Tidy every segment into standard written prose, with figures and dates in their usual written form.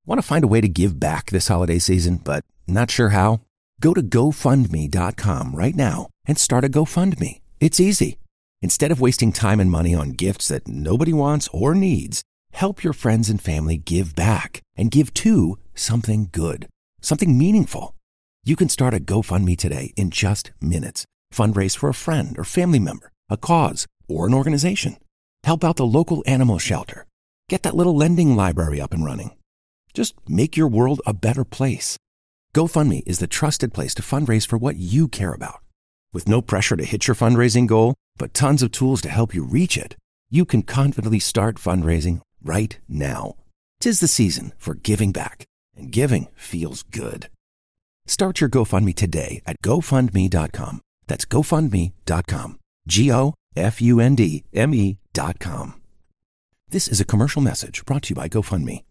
Want to find a way to give back this holiday season, but not sure how? Go to GoFundMe.com right now and start a GoFundMe. It's easy. Instead of wasting time and money on gifts that nobody wants or needs, help your friends and family give back and give to something good, something meaningful. You can start a GoFundMe today in just minutes. Fundraise for a friend or family member, a cause, or an organization. Help out the local animal shelter. Get that little lending library up and running. Just make your world a better place. GoFundMe is the trusted place to fundraise for what you care about. With no pressure to hit your fundraising goal, but tons of tools to help you reach it, you can confidently start fundraising right now. 'Tis the season for giving back, and giving feels good. Start your GoFundMe today at GoFundMe.com. That's GoFundMe.com. GoFundMe.com. This is a commercial message brought to you by GoFundMe.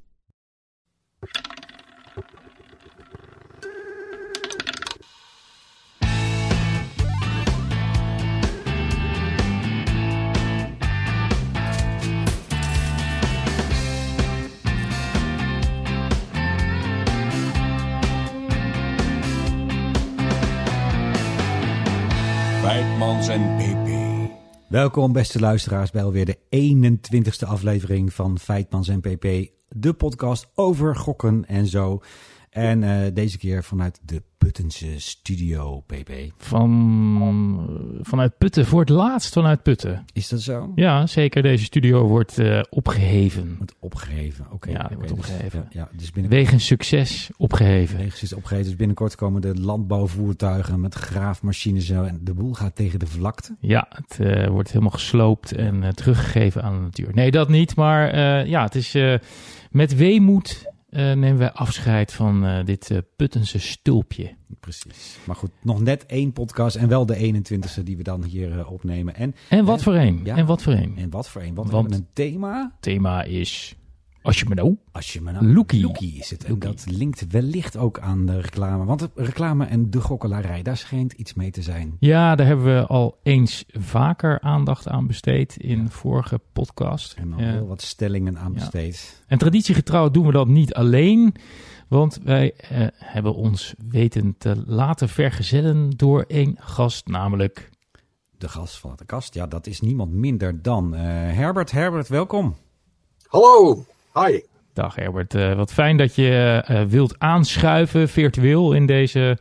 Feitmans en PP. Welkom beste luisteraars bij alweer de 21ste aflevering van Feitmans en PP. De podcast over gokken en zo. En deze keer vanuit de Puttense studio, PP. Vanuit Putten, voor het laatst vanuit Putten. Is dat zo? Ja, zeker. Deze studio wordt opgeheven. Wordt opgeheven, oké. Ja, wordt opgeheven. Dus Wegens succes opgeheven. Wegens opgeheven. Dus binnenkort komen de landbouwvoertuigen met graafmachines en de boel gaat tegen de vlakte. Ja, het wordt helemaal gesloopt en teruggegeven aan de natuur. Nee, dat niet. Maar het is met weemoed nemen wij afscheid van dit Puttense stulpje. Precies. Maar goed, nog net 1 podcast en wel de 21ste die we dan hier opnemen. En wat voor een. Ja, en wat voor een. Want we hebben een thema. Het thema is Als je me nou. Loekie is het. En dat linkt wellicht ook aan de reclame. Want de reclame en de gokkelarij, daar schijnt iets mee te zijn. Ja, daar hebben we al eens vaker aandacht aan besteed in vorige podcast. En al heel wat stellingen aan besteed. Ja. En traditiegetrouw doen we dat niet alleen. Want wij hebben ons weten te laten vergezellen door een gast, namelijk de gast van de kast. Ja, dat is niemand minder dan Herbert. Herbert, welkom. Hallo. Hi. Dag Herbert, wat fijn dat je wilt aanschuiven virtueel in deze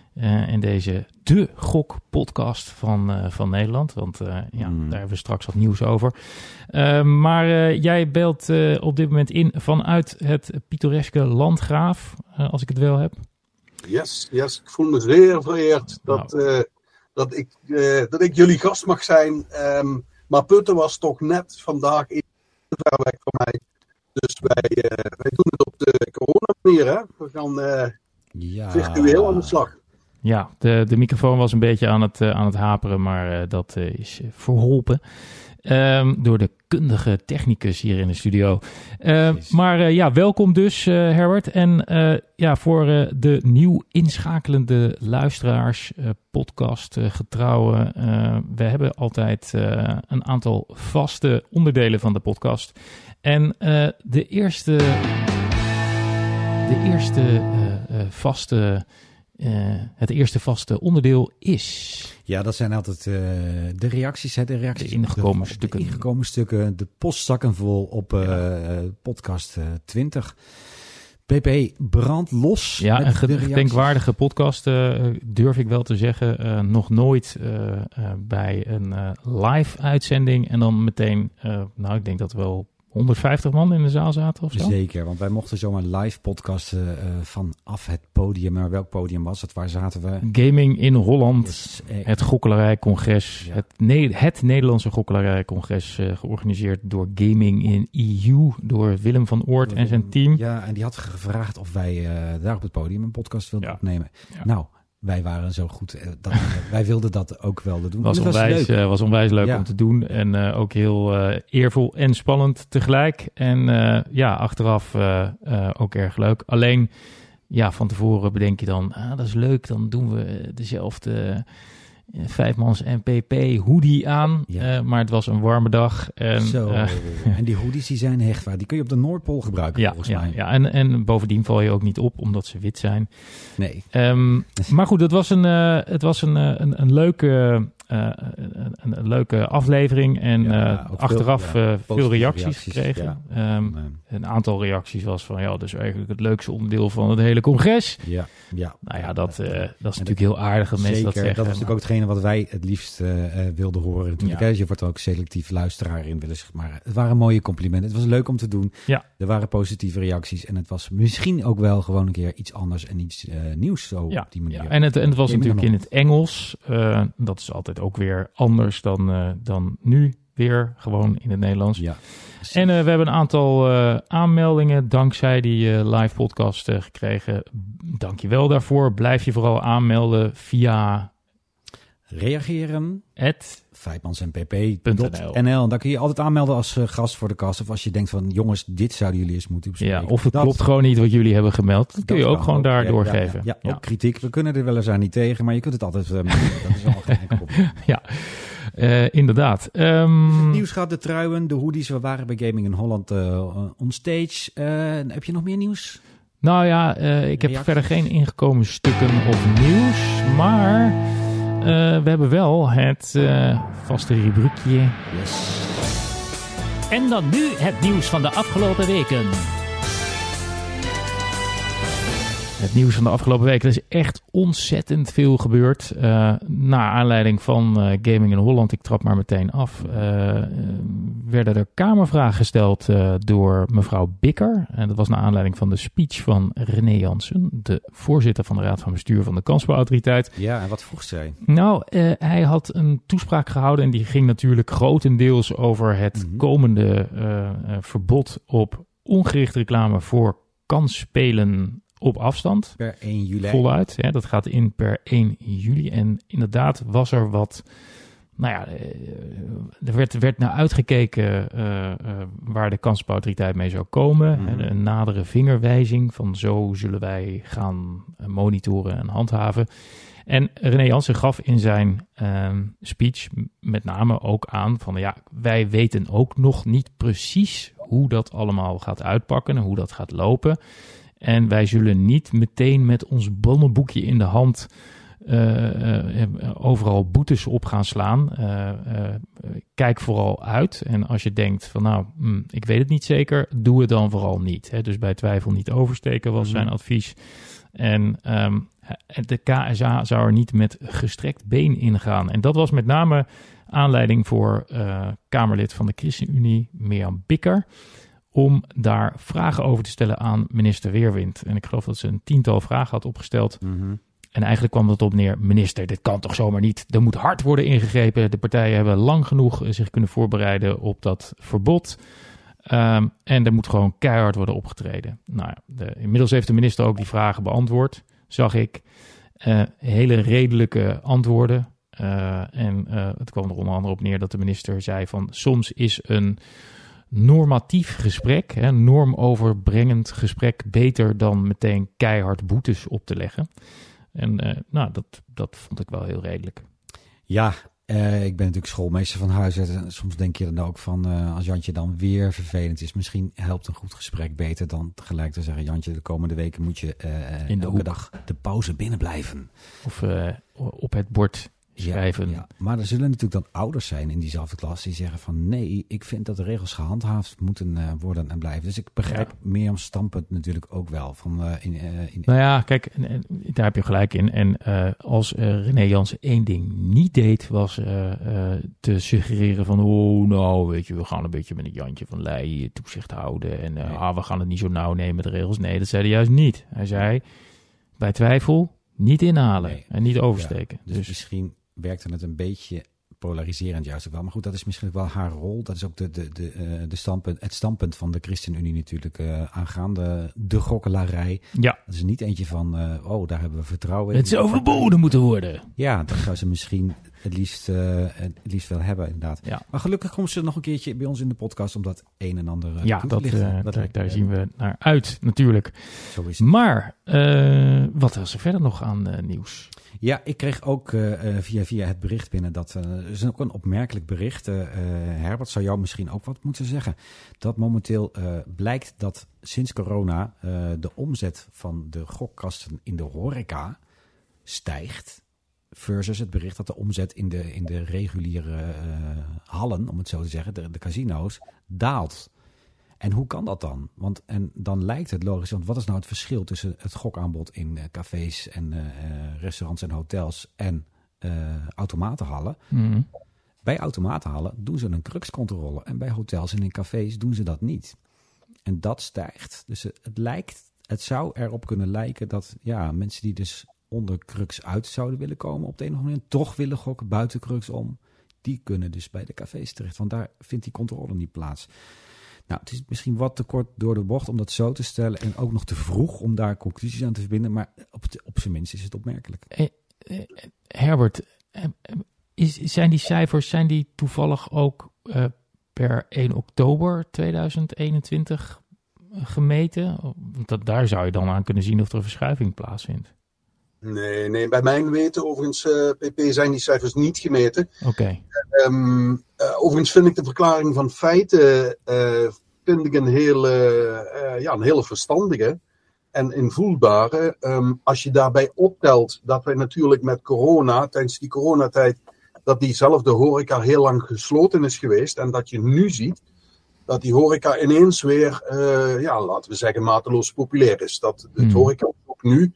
De Gok podcast van Nederland. Want daar hebben we straks wat nieuws over. Maar jij belt op dit moment in vanuit het pittoreske Landgraaf, als ik het wel heb. Yes. Ik voel me zeer vereerd dat ik jullie gast mag zijn. Maar Putten was toch net vandaag iets te ver weg van mij. Dus wij doen het op de corona-manier, hè? We gaan virtueel aan de slag. Ja, de microfoon was een beetje aan het haperen, maar dat is verholpen door de kundige technicus hier in de studio. Maar welkom dus, Herbert. En voor de nieuw inschakelende luisteraars, podcast getrouwen. We hebben altijd een aantal vaste onderdelen van de podcast. En het eerste vaste onderdeel is... Ja, dat zijn altijd de reacties. De ingekomen stukken. De postzakken vol op podcast 20. PP, brand los. Ja, een gedenkwaardige podcast, durf ik wel te zeggen. Nog nooit bij een live uitzending. En dan meteen, ik denk dat wel 150 man in de zaal zaten of zo. Zeker, want wij mochten zomaar live podcasten vanaf het podium. Maar welk podium was het? Waar zaten we? Gaming in Holland, het Gokkelarijcongres. Ja. Het Nederlandse Gokkelarijcongres, georganiseerd door Gaming in EU, door Willem van Oort en zijn team. Ja, en die had gevraagd of wij daar op het podium een podcast wilden opnemen. Ja. Nou, wij waren zo goed. Wij wilden dat ook wel doen. Was onwijs leuk om te doen. En ook heel eervol en spannend tegelijk. En achteraf ook erg leuk. Alleen, van tevoren bedenk je dan... dat is leuk, dan doen we dezelfde Vijfmans NPP hoodie aan. Ja. Maar het was een warme dag. En, en die hoodies die zijn hechtvaar. Die kun je op de Noordpool gebruiken volgens mij. Ja, en bovendien val je ook niet op omdat ze wit zijn. Nee. Maar goed, het was een leuke... een leuke aflevering en achteraf veel reacties gekregen. Ja. Een aantal reacties was van dat is eigenlijk het leukste onderdeel van het hele congres. Ja. Nou ja, dat is natuurlijk heel aardig dat mensen dat zeggen. Dat is natuurlijk ook hetgene wat wij het liefst wilden horen. Natuurlijk, je wordt ook selectief luisteraar in willen zeggen. Maar het waren mooie complimenten. Het was leuk om te doen. Ja. Er waren positieve reacties en het was misschien ook wel gewoon een keer iets anders en iets nieuws zo op die manier. Ja. En het was natuurlijk in het Engels. Dat is altijd ook weer anders dan nu weer gewoon in het Nederlands. Ja. En we hebben een aantal aanmeldingen dankzij die live podcast gekregen. Dank je wel daarvoor. Blijf je vooral aanmelden via reageren @feitmansnpp.nl. Daar kun je altijd aanmelden als gast voor de kast. Of als je denkt van jongens, dit zouden jullie eens moeten bespreken. Ja, of het klopt gewoon niet wat jullie hebben gemeld. Dat kun je ook gewoon daar doorgeven. Ja, ook kritiek. We kunnen er weliswaar niet tegen, maar je kunt het altijd... dat is wel geen enkel probleem. Ja, inderdaad. Het nieuws gaat, de truien, de hoodies. We waren bij Gaming in Holland onstage. Heb je nog meer nieuws? Nou ja, ik heb verder geen ingekomen stukken of nieuws, maar... we hebben wel het vaste rubriekje. Yes. En dan nu het nieuws van de afgelopen weken. Het nieuws van de afgelopen weken. Er is echt ontzettend veel gebeurd. Naar aanleiding van Gaming in Holland, ik trap maar meteen af, werden er kamervragen gesteld door mevrouw Bikker. En dat was naar aanleiding van de speech van René Jansen, de voorzitter van de Raad van Bestuur van de Kansspelautoriteit. Ja, en wat vroeg zij? Nou, hij had een toespraak gehouden en die ging natuurlijk grotendeels over het komende verbod op ongerichte reclame voor kansspelen op afstand. Per 1 juli. Voluit. Ja, dat gaat in per 1 juli. En inderdaad was er wat... Nou ja, er werd naar uitgekeken waar de kansspelautoriteit mee zou komen. Een nadere vingerwijzing van zo zullen wij gaan monitoren en handhaven. En René Jansen gaf in zijn speech met name ook aan van wij weten ook nog niet precies hoe dat allemaal gaat uitpakken en hoe dat gaat lopen. En wij zullen niet meteen met ons bonnenboekje in de hand overal boetes op gaan slaan. Kijk vooral uit. En als je denkt van ik weet het niet zeker, doe het dan vooral niet. Hè? Dus bij twijfel niet oversteken was zijn advies. En de KSA zou er niet met gestrekt been ingaan. En dat was met name aanleiding voor Kamerlid van de ChristenUnie, Mirjam Bikker, om daar vragen over te stellen aan minister Weerwind. En ik geloof dat ze een 10-tal vragen had opgesteld. En eigenlijk kwam dat op neer, minister, dit kan toch zomaar niet? Er moet hard worden ingegrepen. De partijen hebben lang genoeg zich kunnen voorbereiden op dat verbod. En er moet gewoon keihard worden opgetreden. Nou ja, inmiddels heeft de minister ook die vragen beantwoord, zag ik. Hele redelijke antwoorden. En het kwam er onder andere op neer dat de minister zei van soms is een normatief gesprek, normoverbrengend gesprek, beter dan meteen keihard boetes op te leggen. En dat vond ik wel heel redelijk. Ja, ik ben natuurlijk schoolmeester van huis uit. En soms denk je dan ook van, als Jantje dan weer vervelend is, misschien helpt een goed gesprek beter dan tegelijk te zeggen, Jantje, de komende weken moet je elke dag de pauze binnen blijven. Of op het bord schrijven. Ja. Maar er zullen natuurlijk dan ouders zijn in diezelfde klas die zeggen van nee, ik vind dat de regels gehandhaafd moeten worden en blijven. Dus ik begrijp Mirjam standpunt natuurlijk ook wel. Nou ja, kijk, daar heb je gelijk in. En als René Jansen één ding niet deed, was te suggereren van weet je, we gaan een beetje met een Jantje van Leij toezicht houden en we gaan het niet zo nauw nemen met de regels. Nee, dat zei hij juist niet. Hij zei, bij twijfel niet inhalen en niet oversteken. Dus misschien werkte het een beetje polariserend juist ook wel. Maar goed, dat is misschien wel haar rol. Dat is ook het standpunt van de ChristenUnie natuurlijk aangaande de gokkelarij. Ja. Dat is niet eentje van, daar hebben we vertrouwen in. Het zou verboden moeten worden. Ja, dat zou ze misschien het liefst wel hebben, inderdaad. Ja. Maar gelukkig komt ze nog een keertje bij ons in de podcast om dat een en ander toe te lichten. Daar zien we naar uit, natuurlijk. Zo is het. Maar, wat was er verder nog aan nieuws? Ja, ik kreeg ook via het bericht binnen. Dat is ook een opmerkelijk bericht. Herbert, zou jou misschien ook wat moeten zeggen. Dat momenteel blijkt dat sinds corona de omzet van de gokkasten in de horeca stijgt. Versus het bericht dat de omzet in de reguliere hallen, om het zo te zeggen, de casino's, daalt. En hoe kan dat dan? En dan lijkt het logisch, want wat is nou het verschil tussen het gokaanbod in cafés en restaurants en hotels en automatenhallen? Mm. Bij automatenhallen doen ze een cruxcontrole en bij hotels en in cafés doen ze dat niet. En dat stijgt. Dus het zou erop kunnen lijken dat mensen die dus onder crux uit zouden willen komen op de een of andere manier, toch willen gokken buiten crux om, die kunnen dus bij de cafés terecht, want daar vindt die controle niet plaats. Nou, het is misschien wat te kort door de bocht om dat zo te stellen en ook nog te vroeg om daar conclusies aan te verbinden, maar op zijn minst is het opmerkelijk. Herbert, zijn die cijfers toevallig ook per 1 oktober 2021 gemeten? Want daar zou je dan aan kunnen zien of er een verschuiving plaatsvindt. Nee, bij mijn weten overigens, PP, zijn die cijfers niet gemeten. Oké. Overigens vind ik de verklaring van feiten een hele verstandige en invoelbare. Als je daarbij optelt dat wij natuurlijk met corona, tijdens die coronatijd, dat diezelfde horeca heel lang gesloten is geweest. En dat je nu ziet dat die horeca ineens weer, laten we zeggen, mateloos populair is. Dat het horeca ook nu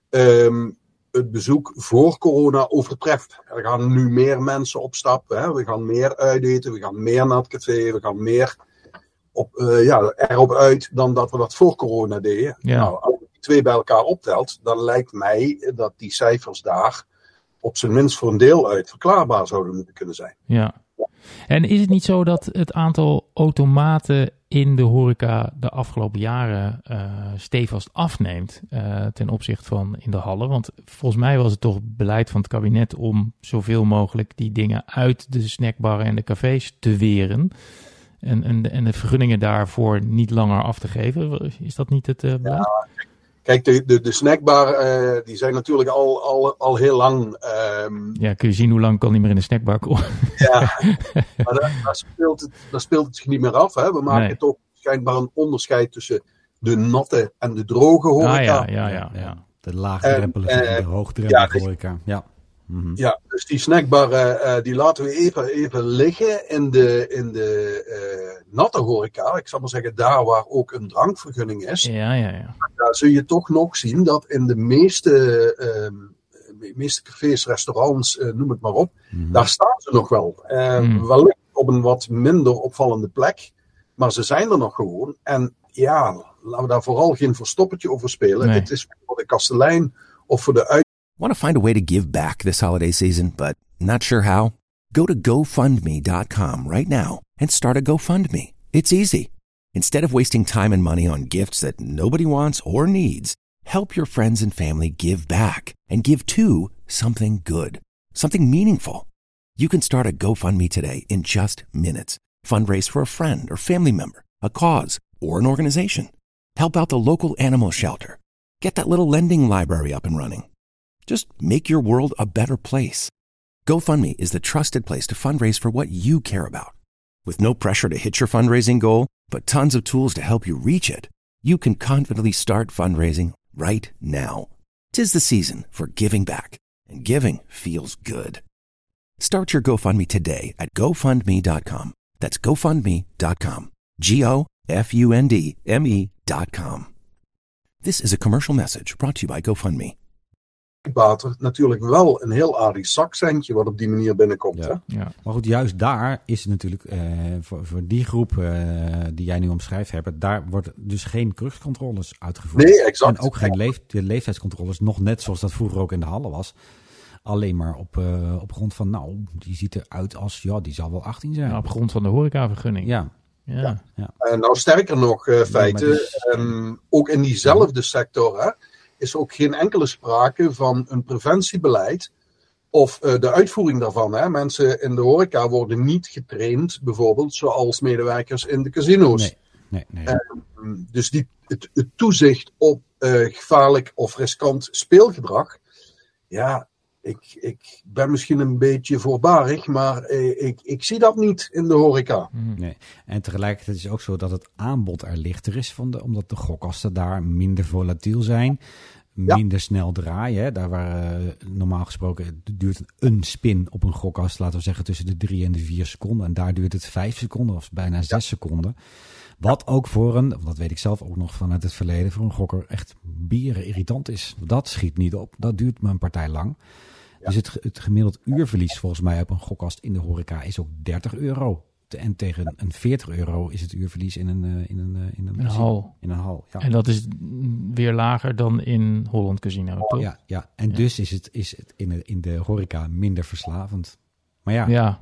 het bezoek voor corona overtreft. Er gaan nu meer mensen op stap. Hè? We gaan meer uiteten, we gaan meer naar het café, we gaan meer erop uit dan dat we dat voor corona deden. Ja. Nou, als je die twee bij elkaar optelt, dan lijkt mij dat die cijfers daar op zijn minst voor een deel uit verklaarbaar zouden moeten kunnen zijn. Ja. En is het niet zo dat het aantal automaten in de horeca de afgelopen jaren stevast afneemt ten opzichte van in de hallen? Want volgens mij was het toch beleid van het kabinet om zoveel mogelijk die dingen uit de snackbarren en de cafés te weren. En de vergunningen daarvoor niet langer af te geven. Is dat niet het beleid? Ja, kijk, de snackbar, die zijn natuurlijk al heel lang. Kun je zien hoe lang kan niet meer in de snackbar komen. Ja, maar daar speelt het zich niet meer af. Hè? We maken toch schijnbaar een onderscheid tussen de natte en de droge horeca. Ja. De laagdrempelige en de hoogdrempelige horeca. Ja. Mm-hmm. Ja, dus die snackbar die laten we even liggen in de natte horeca. Ik zal maar zeggen, daar waar ook een drankvergunning is. Ja. Daar zul je toch nog zien dat in de meeste cafés, restaurants, noem het maar op, daar staan ze nog wel. Wellicht op een wat minder opvallende plek, maar ze zijn er nog gewoon. En ja, laten we daar vooral geen verstoppertje over spelen. Nee. Het is voor de kastelein of voor de Want to find a way to give back this holiday season, but not sure how? Go to GoFundMe.com right now and start a GoFundMe. It's easy. Instead of wasting time and money on gifts that nobody wants or needs, help your friends and family give back and give to something good, something meaningful. You can start a GoFundMe today in just minutes. Fundraise for a friend or family member, a cause, or an organization. Help out the local animal shelter. Get that little lending library up and running. Just make your world a better place. GoFundMe is the trusted place to fundraise for what you care about. With no pressure to hit your fundraising goal, but tons of tools to help you reach it, you can confidently start fundraising right now. 'Tis the season for giving back, and giving feels good. Start your GoFundMe today at GoFundMe.com. That's GoFundMe.com. GoFundMe.com. This is a commercial message brought to you by GoFundMe. water natuurlijk wel een heel aardig zakcentje wat op die manier binnenkomt. Ja. Hè? Ja. Maar goed, juist daar is het natuurlijk voor die groep die jij nu omschrijft, Herbert, daar wordt dus geen cruxcontroles uitgevoerd. Nee, exact. En ook geen leeftijdscontroles, nog net zoals dat vroeger ook in de hallen was. alleen maar op grond van, die ziet eruit als, die zal wel 18 zijn. Nou, op grond van de horecavergunning. Ja. Nou, sterker nog, feiten, ook in diezelfde sector is ook geen enkele sprake van een preventiebeleid of de uitvoering daarvan. Hè. Mensen in de horeca worden niet getraind, bijvoorbeeld, zoals medewerkers in de casino's. Nee. Dus het toezicht op gevaarlijk of riskant speelgedrag, ik ben misschien een beetje voorbarig, maar ik zie dat niet in de horeca. Nee. En tegelijkertijd is het ook zo dat het aanbod er lichter is, omdat de gokkasten daar minder volatiel zijn, minder snel draaien. Hè. Daar waar normaal gesproken duurt een spin op een gokkast, laten we zeggen, tussen de 3 en de 4 seconden. En daar duurt het 5 seconden of bijna 6 seconden. Wat ook dat weet ik zelf ook nog vanuit het verleden, voor een gokker echt bieren irritant is. Dat schiet niet op. Dat duurt me een partij lang. Ja. Dus het gemiddeld uurverlies volgens mij op een gokkast in de horeca is ook €30. En tegen een €40 is het uurverlies in een hal. In een hal, ja. En dat is weer lager dan in Holland Casino, toch? Ja. En dus is het in de horeca minder verslavend. Maar ja. Ja.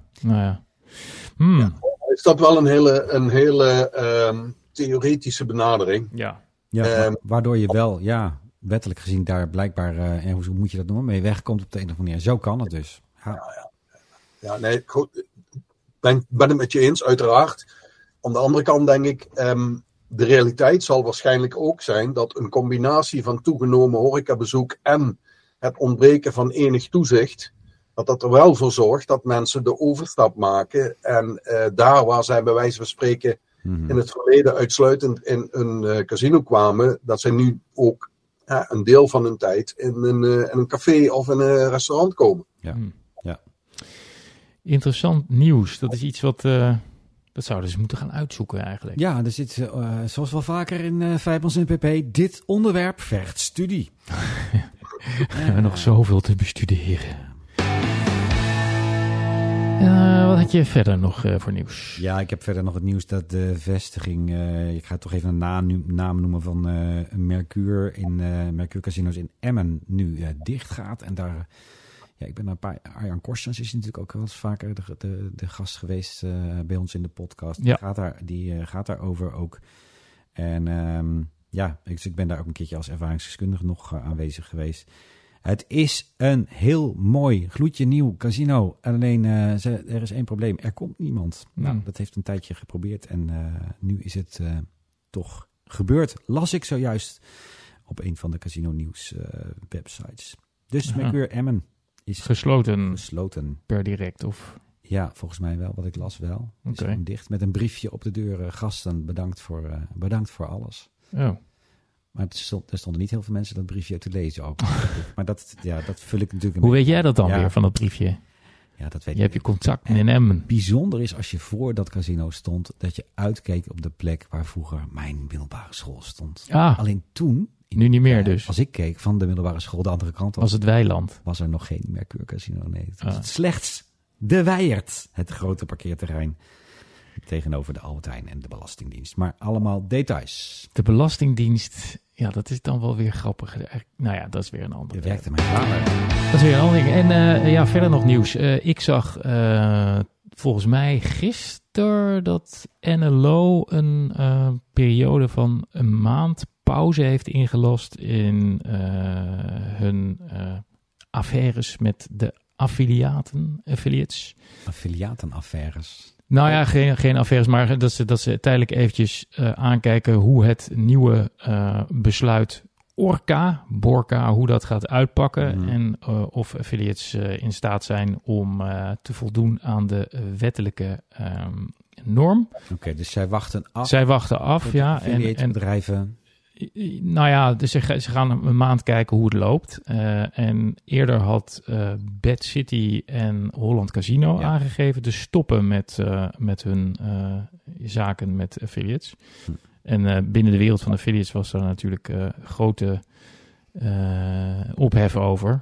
Is dat wel een hele theoretische benadering? Ja. Waardoor je wel, wettelijk gezien daar blijkbaar, hoe moet je dat noemen, mee wegkomt op de een of andere manier. Zo kan het dus. Ja, nee, goed. Ben het met je eens, uiteraard. Aan de andere kant denk ik, de realiteit zal waarschijnlijk ook zijn dat een combinatie van toegenomen horecabezoek en het ontbreken van enig toezicht, dat er wel voor zorgt dat mensen de overstap maken. En daar waar zij bij wijze van spreken in het verleden uitsluitend in een casino kwamen, dat zij nu ook een deel van hun tijd in een café of in een restaurant komen. Ja. Interessant nieuws. Dat is iets wat dat zouden ze moeten gaan uitzoeken eigenlijk. Ja, er zit zoals wel vaker in Feitmans NPP, dit onderwerp vergt studie. We hebben nog zoveel te bestuderen. Wat had je verder nog voor nieuws? Ja, ik heb verder nog het nieuws dat de vestiging, ik ga toch even een naam noemen van Mercure in Mercure Casinos in Emmen nu dicht gaat. En daar, ik ben Arjan Korstjans is natuurlijk ook wel eens vaker de gast geweest bij ons in de podcast. Ja. Die gaat daarover ook. En ik ben daar ook een keertje als ervaringsdeskundige nog aanwezig geweest. Het is een heel mooi, gloedje nieuw casino. Alleen, er is één probleem. Er komt niemand. Nou, dat heeft een tijdje geprobeerd. En nu is het toch gebeurd. Las ik zojuist op een van de Casino Nieuws websites. Dus Mercure Emmen is gesloten. Per direct of? Ja, volgens mij wel. Wat ik las wel. Okay. Is gewoon dicht met een briefje op de deur. Gasten, bedankt voor alles. Oh. Maar er stonden niet heel veel mensen dat briefje te lezen ook. Maar dat vul ik natuurlijk... Hoe weet jij dat dan weer van dat briefje? Ja, dat weet je. Hebt je contact in Emmen. Bijzonder is als je voor dat casino stond, dat je uitkeek op de plek waar vroeger mijn middelbare school stond. Alleen toen... Nu niet meer dus. Als ik keek van de middelbare school de andere kant op, was het weiland. Was er nog geen Mercure Casino. Nee, het was het slechts de Wijert. Het grote parkeerterrein. Tegenover de Albert Heijn en de Belastingdienst. Maar allemaal details. De Belastingdienst, dat is dan wel weer grappig. Nou ja, dat is weer een ander. Je werkte mijn vader. Dat is weer een ander ding. En verder nog nieuws. Ik zag volgens mij gisteren dat NLO een periode van een maand pauze heeft ingelast in hun affaires met de affiliates. Affiliatenaffaires. Nou ja, geen affaires, maar dat ze tijdelijk eventjes aankijken hoe het nieuwe besluit Borka, hoe dat gaat uitpakken. En of affiliates in staat zijn om te voldoen aan de wettelijke norm. Oké, dus zij wachten af. Zij wachten af, ja. En bedrijven... Nou ja, dus ze gaan een maand kijken hoe het loopt. En eerder had Bad City en Holland Casino aangegeven te stoppen met hun zaken met affiliates. En binnen de wereld van affiliates was er natuurlijk grote ophef over.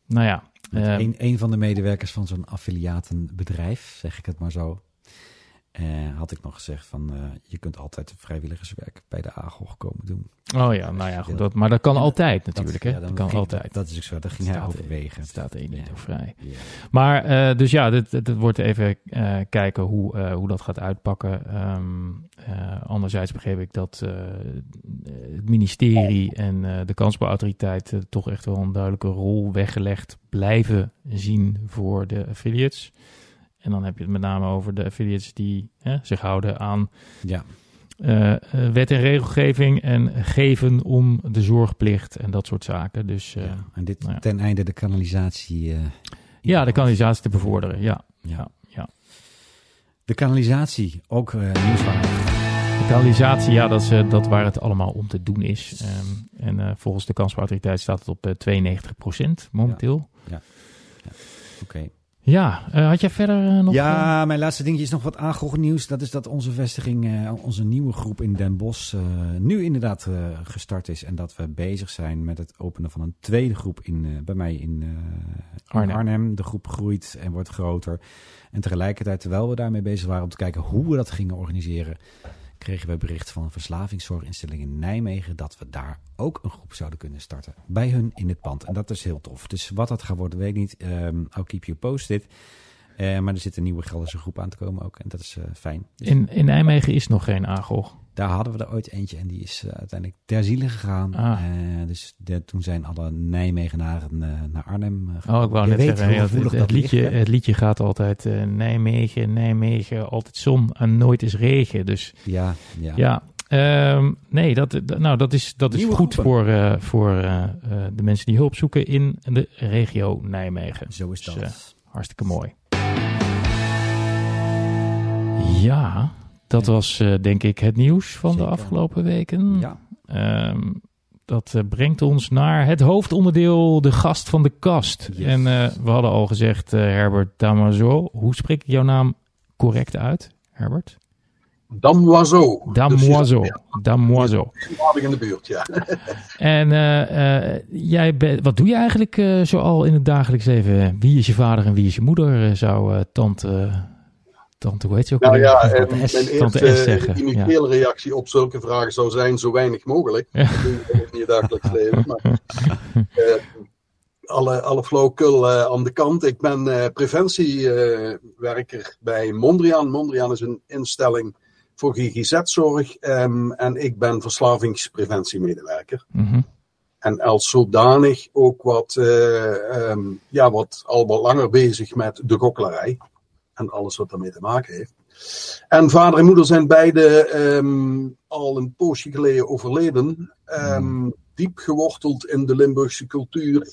Een van de medewerkers van zo'n affiliatenbedrijf, zeg ik het maar zo. had ik nog gezegd van je kunt altijd vrijwilligerswerk bij de AGOG komen doen. Oh ja, nou ja, goed. Maar dat kan altijd natuurlijk. Dat kan altijd. Dat is ook zo. Dat ging hij overwegen. Het staat één niet vrij. Yeah. Maar dus ja, dit wordt even kijken hoe dat gaat uitpakken. Anderzijds begreep ik dat het ministerie en de kansspelautoriteit toch echt wel een duidelijke rol weggelegd blijven zien voor de affiliates. En dan heb je het met name over de affiliates die zich houden aan wet en regelgeving en geven om de zorgplicht en dat soort zaken. Dus, en dit ten einde de kanalisatie... de kanalisatie te bevorderen, ja. De kanalisatie, ook nieuwswaardig. De kanalisatie, dat waar het allemaal om te doen is. En volgens de kansspelautoriteit staat het op 92% momenteel. Ja. Oké. Ja, had jij verder nog... Ja, mijn laatste dingetje is nog wat AGOG nieuws. Dat is dat onze vestiging, onze nieuwe groep in Den Bosch nu inderdaad gestart is. En dat we bezig zijn met het openen van een tweede groep bij mij in Arnhem. De groep groeit en wordt groter. En tegelijkertijd, terwijl we daarmee bezig waren om te kijken hoe we dat gingen organiseren, kregen we bericht van een verslavingszorginstelling in Nijmegen dat we daar ook een groep zouden kunnen starten. Bij hun in het pand. En dat is heel tof. Dus wat dat gaat worden, weet ik niet. I'll keep you posted. Maar er zit een nieuwe Gelderse groep aan te komen ook. En dat is fijn. Dus in Nijmegen is nog geen AGOG. Daar hadden we er ooit eentje en die is uiteindelijk ter ziele gegaan. Dus toen zijn alle Nijmegenaren naar Arnhem gegaan. Ik wou net zeggen, het liedje gaat altijd Nijmegen, altijd zon en nooit is regen. Dus ja. Nee, dat is goed voor de mensen die hulp zoeken in de regio Nijmegen. Zo is dat. Dus, hartstikke mooi. Ja, dat was denk ik het nieuws van de afgelopen weken. Ja. Dat brengt ons naar het hoofdonderdeel, de gast van de kast. Yes. En we hadden al gezegd, Herbert Damoiseau. Hoe spreek ik jouw naam correct uit, Herbert? Damoiseau. Damoiseau. Damoiseau. Aardig in de buurt, ja. En wat doe je eigenlijk zoal in het dagelijks leven? Wie is je vader en wie is je moeder? Zou tante, hoe heet ze ook? Nou ja, tante mijn S zeggen. initiële reactie op zulke vragen zou zijn zo weinig mogelijk. Dat doe je in je dagelijks leven. Maar, alle flauwekul aan de kant. Ik ben preventiewerker bij Mondriaan. Mondriaan is een instelling voor GGZ-zorg. En ik ben verslavingspreventiemedewerker. Mm-hmm. En als zodanig ook wat al wat langer bezig met de gokkelarij. En alles wat daarmee te maken heeft. En vader en moeder zijn beide al een poosje geleden overleden. Diep geworteld in de Limburgse cultuur.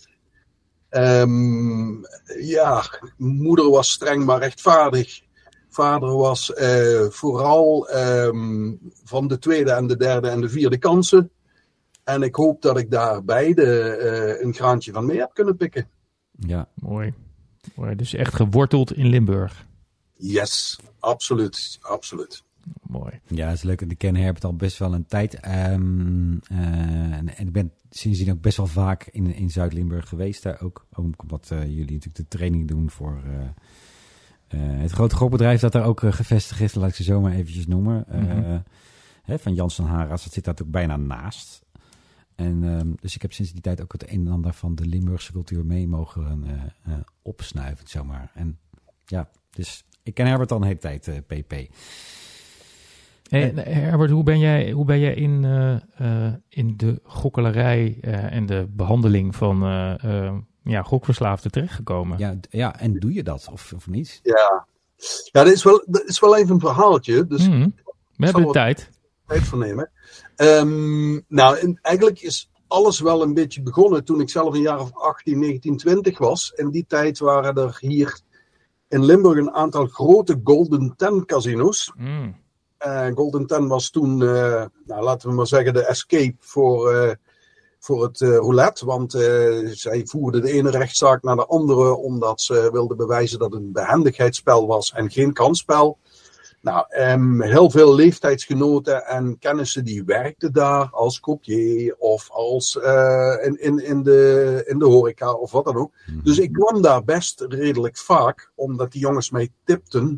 Moeder was streng maar rechtvaardig. Vader was vooral van de tweede en de derde en de vierde kansen. En ik hoop dat ik daar beide een graantje van mee heb kunnen pikken. Ja, mooi. Dus echt geworteld in Limburg. Yes, absoluut. Mooi. Ja, dat is leuk. Ik ken Herbert al best wel een tijd. En ik ben sindsdien ook best wel vaak in Zuid-Limburg geweest. Daar ook omdat jullie natuurlijk de training doen voor het grote gokbedrijf dat daar ook gevestigd is. Laat ik ze zo maar eventjes noemen. Van Janssen Haras, dat zit daar ook bijna naast. En dus ik heb sinds die tijd ook het een en ander van de Limburgse cultuur mee mogen opsnuiven, zomaar. En ja, dus ik ken Herbert al een hele tijd, PP. Hey, Herbert, hoe ben jij in de gokkelarij en de behandeling van gokverslaafden terechtgekomen? Ja, en doe je dat of niet? Ja, dat is wel even een verhaaltje. Dus we hebben de tijd voor nemen. Eigenlijk is alles wel een beetje begonnen toen ik zelf een jaar of 18, 19, 20 was. In die tijd waren er hier in Limburg een aantal grote Golden Ten casino's. Golden Ten was toen, laten we maar zeggen, de escape voor het roulette. Want zij voerden de ene rechtszaak naar de andere omdat ze wilden bewijzen dat het een behendigheidsspel was en geen kansspel. Heel veel leeftijdsgenoten en kennissen die werkten daar als croupier of als in de horeca of wat dan ook. Dus ik kwam daar best redelijk vaak, omdat die jongens mij tipten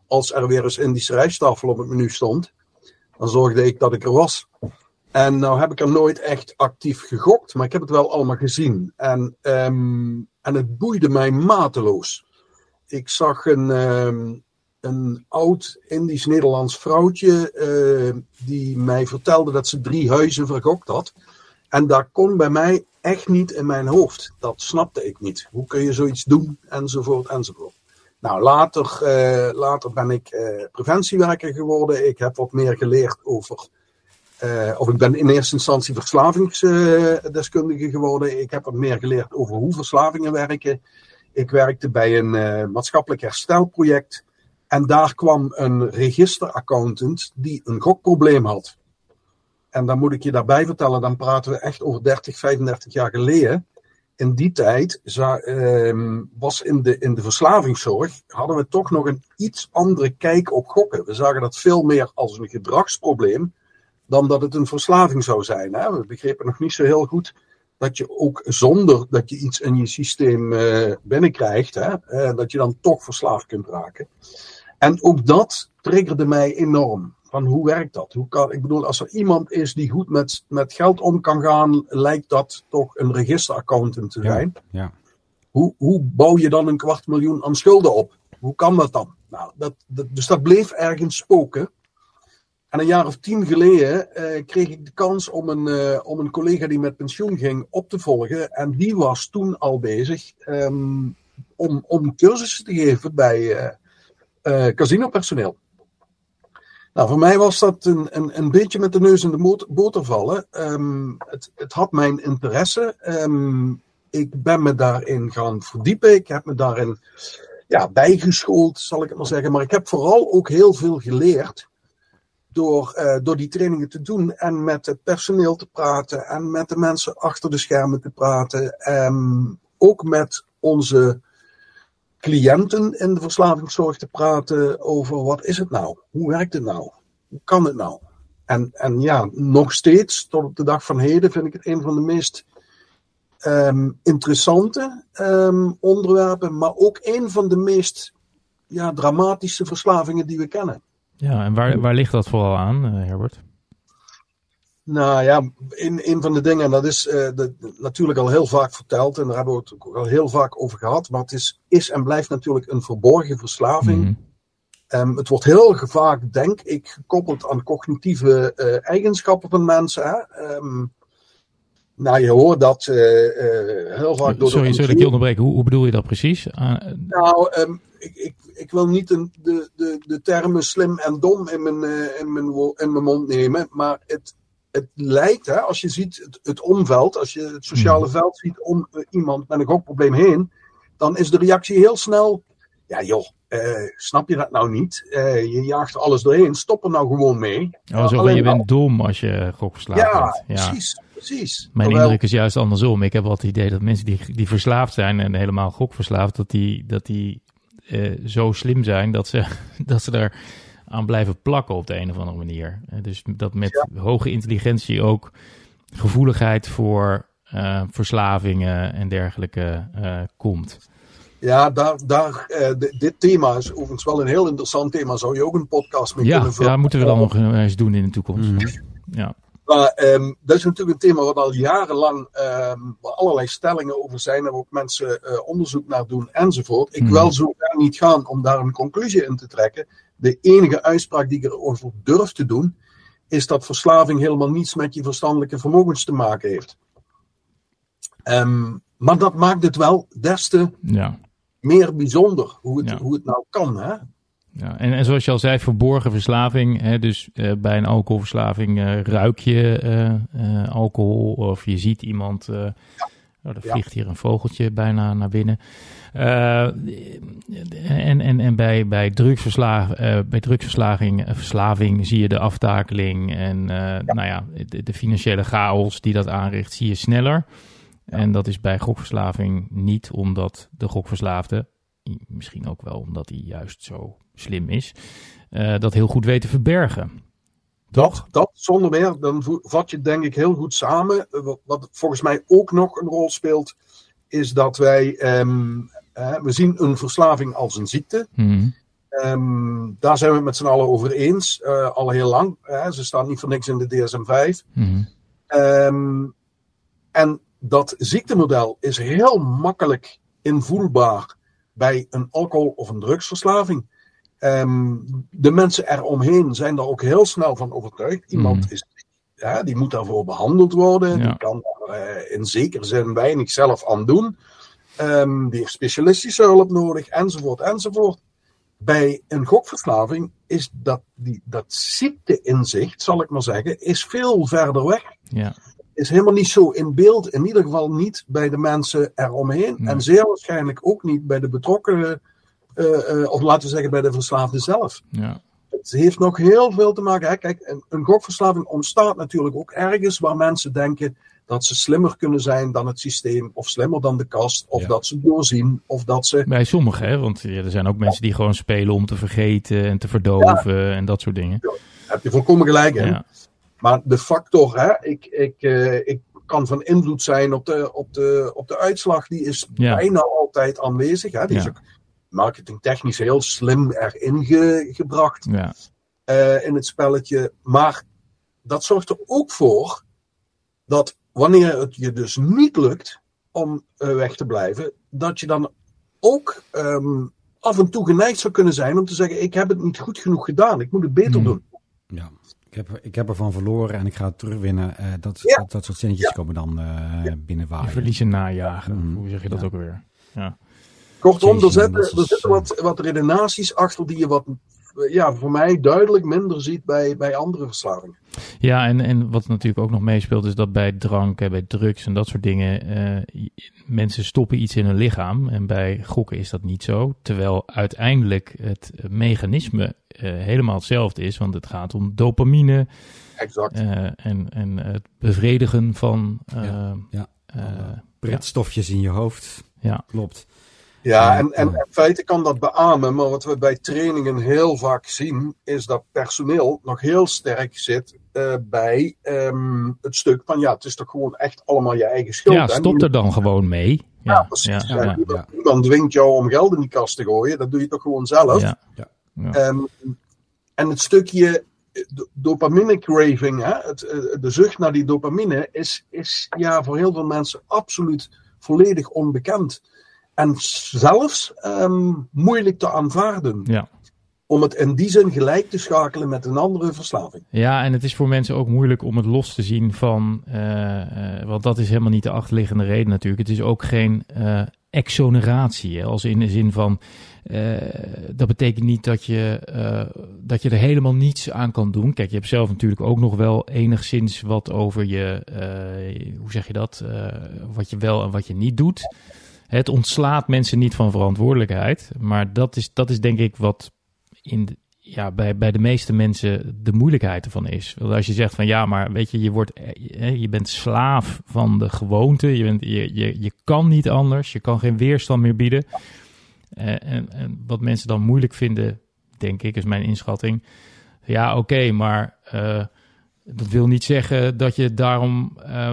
als er weer eens Indische rijsttafel op het menu stond, dan zorgde ik dat ik er was. En nou heb ik er nooit echt actief gegokt, maar ik heb het wel allemaal gezien. En het boeide mij mateloos. Ik zag een oud Indisch-Nederlands vrouwtje die mij vertelde dat ze 3 huizen vergokt had. En dat kon bij mij echt niet in mijn hoofd. Dat snapte ik niet. Hoe kun je zoiets doen? Enzovoort, enzovoort. Nou, later ben ik preventiewerker geworden. Ik heb wat meer geleerd over... of ik ben in eerste instantie verslavingsdeskundige geworden. Ik heb wat meer geleerd over hoe verslavingen werken. Ik werkte bij een maatschappelijk herstelproject. En daar kwam een registeraccountant die een gokprobleem had. En dan moet ik je daarbij vertellen, dan praten we echt over 30, 35 jaar geleden. In die tijd was in de verslavingszorg, hadden we toch nog een iets andere kijk op gokken. We zagen dat veel meer als een gedragsprobleem dan dat het een verslaving zou zijn. Hè? We begrepen nog niet zo heel goed dat je ook zonder dat je iets in je systeem binnenkrijgt, dat je dan toch verslaafd kunt raken. En ook dat triggerde mij enorm. Van hoe werkt dat? Ik bedoel, als er iemand is die goed met geld om kan gaan, lijkt dat toch een registeraccountant te zijn. Ja. Hoe bouw je dan $250.000 aan schulden op? Hoe kan dat dan? Nou, dus dat bleef ergens spoken. En een jaar of 10 geleden kreeg ik de kans om een collega die met pensioen ging op te volgen. En die was toen al bezig om cursussen te geven bij casinopersoneel. Nou, voor mij was dat een beetje met de neus in de boter vallen. Het had mijn interesse. Ik ben me daarin gaan verdiepen. Ik heb me daarin bijgeschoold, zal ik het maar zeggen. Maar ik heb vooral ook heel veel geleerd door die trainingen te doen. En met het personeel te praten. En met de mensen achter de schermen te praten. Ook met onze cliënten in de verslavingszorg te praten over wat is het nou? Hoe werkt het nou? Hoe kan het nou? En ja, nog steeds, tot op de dag van heden, vind ik het een van de meest interessante onderwerpen, maar ook een van de meest dramatische verslavingen die we kennen. Ja, en waar ligt dat vooral aan, Herbert? Nou ja, een van de dingen, en dat is natuurlijk al heel vaak verteld, en daar hebben we het ook al heel vaak over gehad, maar het is en blijft natuurlijk een verborgen verslaving. Mm-hmm. Het wordt heel vaak, denk ik, gekoppeld aan cognitieve eigenschappen van mensen. Nou, je hoort dat heel vaak door Sorry dat ik je onderbreek. Hoe bedoel je dat precies? Ik wil niet de termen slim en dom in mijn mond nemen, maar het lijkt, als je ziet het omveld, als je het sociale veld ziet om iemand met een gokprobleem heen, dan is de reactie heel snel, ja joh, snap je dat nou niet? Je jaagt er alles doorheen, stop er nou gewoon mee. Je bent dom als je gokverslaafd bent. Ja, precies. Mijn indruk is juist andersom. Ik heb wel het idee dat mensen die verslaafd zijn en helemaal gokverslaafd, dat die zo slim zijn dat ze er aan blijven plakken op de een of andere manier. Dus dat met hoge intelligentie ook gevoeligheid voor verslavingen en dergelijke komt. Ja, dit thema is overigens wel een heel interessant thema. Zou je ook een podcast mee kunnen vullen? Ja, moeten we dan nog eens doen in de toekomst. Ja. Maar dat is natuurlijk een thema wat al jarenlang waar allerlei stellingen over zijn. En ook mensen onderzoek naar doen enzovoort. Ik wil zo ver niet gaan om daar een conclusie in te trekken. De enige uitspraak die ik erover durf te doen, is dat verslaving helemaal niets met je verstandelijke vermogens te maken heeft. Maar dat maakt het wel des te meer bijzonder hoe het nou kan. Hè? Ja, en zoals je al zei, verborgen verslaving. Hè, dus bij een alcoholverslaving ruik je alcohol of je ziet iemand. Er vliegt hier een vogeltje bijna naar binnen. En bij drugsverslaving zie je de aftakeling en de financiële chaos die dat aanricht, zie je sneller. Ja. En dat is bij gokverslaving niet, omdat de gokverslaafde, misschien ook wel omdat hij juist zo slim is, dat heel goed weet te verbergen. Dat zonder meer, dan vat je denk ik heel goed samen. Wat volgens mij ook nog een rol speelt, is dat wij, we zien een verslaving als een ziekte. Daar zijn we het met z'n allen over eens, al heel lang. Ze staan niet voor niks in de DSM-5. En dat ziektemodel is heel makkelijk invoelbaar bij een alcohol- of een drugsverslaving. De mensen eromheen zijn daar ook heel snel van overtuigd. Iemand is, die moet daarvoor behandeld worden. Die kan daar in zekere zin weinig zelf aan doen. Die heeft specialistische hulp nodig, enzovoort, enzovoort. Bij een gokverslaving is dat ziekteinzicht, zal ik maar zeggen, is veel verder weg. Ja. Is helemaal niet zo in beeld, in ieder geval niet bij de mensen eromheen. En zeer waarschijnlijk ook niet bij de betrokkenen, of laten we zeggen bij de verslaafde zelf. Ja. Het heeft nog heel veel te maken. Hè? Kijk, een gokverslaving ontstaat natuurlijk ook ergens waar mensen denken dat ze slimmer kunnen zijn dan het systeem, of slimmer dan de kast, of dat ze doorzien, of dat ze... Bij sommigen, hè? Want er zijn ook mensen die gewoon spelen om te vergeten en te verdoven en dat soort dingen. Ja, daar heb je volkomen gelijk in. Ja. Maar de factor, hè, ik kan van invloed zijn op de uitslag, die is bijna altijd aanwezig. Hè? Die is ook marketingtechnisch heel slim erin gebracht in het spelletje. Maar dat zorgt er ook voor dat wanneer het je dus niet lukt om weg te blijven, dat je dan ook af en toe geneigd zou kunnen zijn om te zeggen, ik heb het niet goed genoeg gedaan, ik moet het beter doen. Ja. Ik heb ervan verloren en ik ga het terugwinnen. Dat soort zinnetjes komen dan binnenwaaien. Verliezen najagen. Hoe zeg je dat ook weer? Ja. Kortom, er zitten wat redenaties achter die je voor mij duidelijk minder ziet bij andere verslavingen. Ja, en wat natuurlijk ook nog meespeelt is dat bij drank, bij drugs en dat soort dingen, mensen stoppen iets in hun lichaam. En bij gokken is dat niet zo. Terwijl uiteindelijk het mechanisme helemaal hetzelfde is. Want het gaat om dopamine. Exact. En het bevredigen van... pretstofjes in je hoofd. Ja. Klopt. Ja, en in feite kan dat beamen, maar wat we bij trainingen heel vaak zien, is dat personeel nog heel sterk zit bij het stuk van, het is toch gewoon echt allemaal je eigen schuld. Ja, stop er dan gewoon mee. Ja, precies. Niemand dwingt jou om geld in die kast te gooien, dat doe je toch gewoon zelf. Ja. En het stukje dopamine craving, de zucht naar die dopamine, is voor heel veel mensen absoluut volledig onbekend. En zelfs moeilijk te aanvaarden. Ja. Om het in die zin gelijk te schakelen met een andere verslaving. Ja, en het is voor mensen ook moeilijk om het los te zien van... want dat is helemaal niet de achterliggende reden natuurlijk. Het is ook geen exoneratie. Hè, als in de zin van... dat betekent niet dat je er helemaal niets aan kan doen. Kijk, je hebt zelf natuurlijk ook nog wel enigszins wat over je... hoe zeg je dat? Wat je wel en wat je niet doet... Het ontslaat mensen niet van verantwoordelijkheid. Maar dat is denk ik wat bij de meeste mensen de moeilijkheid ervan is. Want als je zegt van maar weet je, je bent slaaf van de gewoonte. Je kan niet anders. Je kan geen weerstand meer bieden. En wat mensen dan moeilijk vinden, denk ik, is mijn inschatting. Ja, oké, maar... dat wil niet zeggen dat je daarom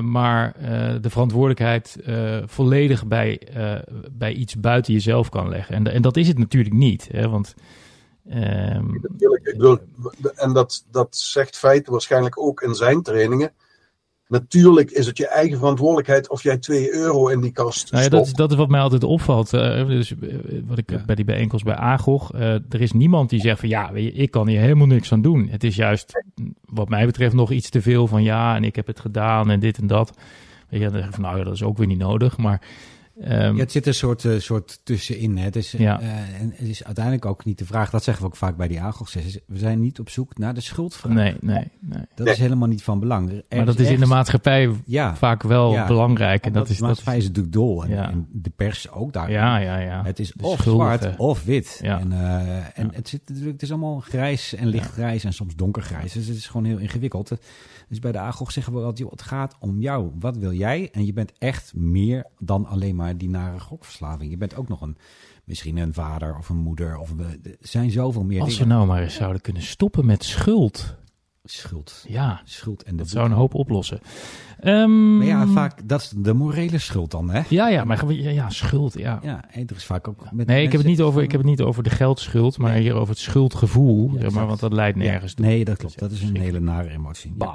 de verantwoordelijkheid volledig bij iets buiten jezelf kan leggen. En dat is het natuurlijk niet. Hè, want, natuurlijk. Ik bedoel, en dat zegt Feiten waarschijnlijk ook in zijn trainingen. Natuurlijk is het je eigen verantwoordelijkheid of jij €2 in die kast stopt. Dat is wat mij altijd opvalt. Dus wat ik bij die bijeenkomst bij AGOG. Er is niemand die zegt van ik kan hier helemaal niks aan doen. Het is juist wat mij betreft nog iets te veel van en ik heb het gedaan en dit en dat. Weet je, dan zeg ik van dat is ook weer niet nodig. Maar het zit een soort tussenin. Hè. En het is uiteindelijk ook niet de vraag, dat zeggen we ook vaak bij die AGOG-sessies. We zijn niet op zoek naar de schuldvraag. Nee. Dat is helemaal niet van belang. Maar dat is in de maatschappij vaak wel belangrijk. En de maatschappij is natuurlijk dol. En de pers ook daar. Ja. Het is of zwart of wit. Ja. En het is allemaal grijs en lichtgrijs en soms donkergrijs. Dus het is gewoon heel ingewikkeld. Dus bij de AGOG zeggen we altijd, het gaat om jou. Wat wil jij? En je bent echt meer dan alleen maar die nare gokverslaving. Je bent ook nog misschien een vader of een moeder. Er zijn zoveel meer Als dingen. we nou maar eens zouden kunnen stoppen met schuld. Schuld. Ja, Schuld en dat zou een hoop oplossen. Maar ja, vaak, dat is de morele schuld dan, hè? Ja, schuld, ja. Ja, en er is vaak ook... Met Nee, ik heb het niet over de geldschuld, maar hier over het schuldgevoel. Ja, want dat leidt nergens toe. Nee, dat klopt. Dat is een hele nare emotie. Bah.